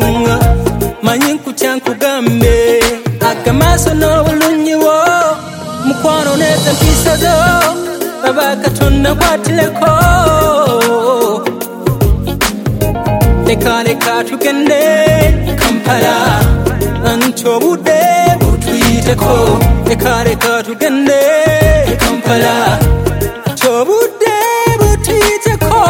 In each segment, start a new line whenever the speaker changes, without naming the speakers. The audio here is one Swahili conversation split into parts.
sunga manyinku chanku gambe akamaso no bulunyiwo mukwano neza mpisazo babakatonda kwatileko leka tugende Kampala anchobude butuyiteko leka tugende Kampala chobude butuyiteko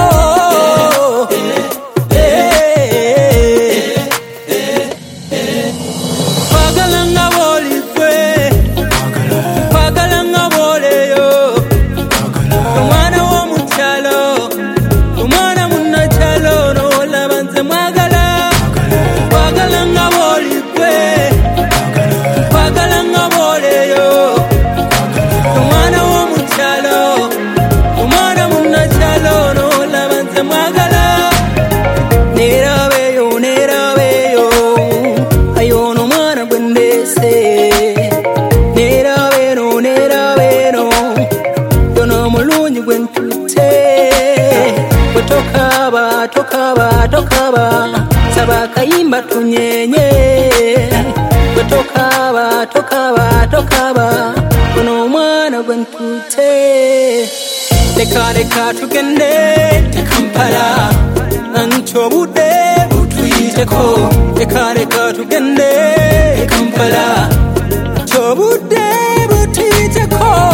pagalanga bolikwe pagalanga boleyo mwana wo muchalo mwana munachalo no labanze mwagala pagalanga bolikwe pagalanga boleyo mwana wo muchalo mwana munachalo no labanze mwagala nerabeyo ayono mwana gwendese nerabeno dono mulunyi gwentute tokaba saba kayimba tunyenye tokaba dono mwana gwentute leka tugende Kampala anchobude butuyiteko leka tugende Kampala chobude butuyiteko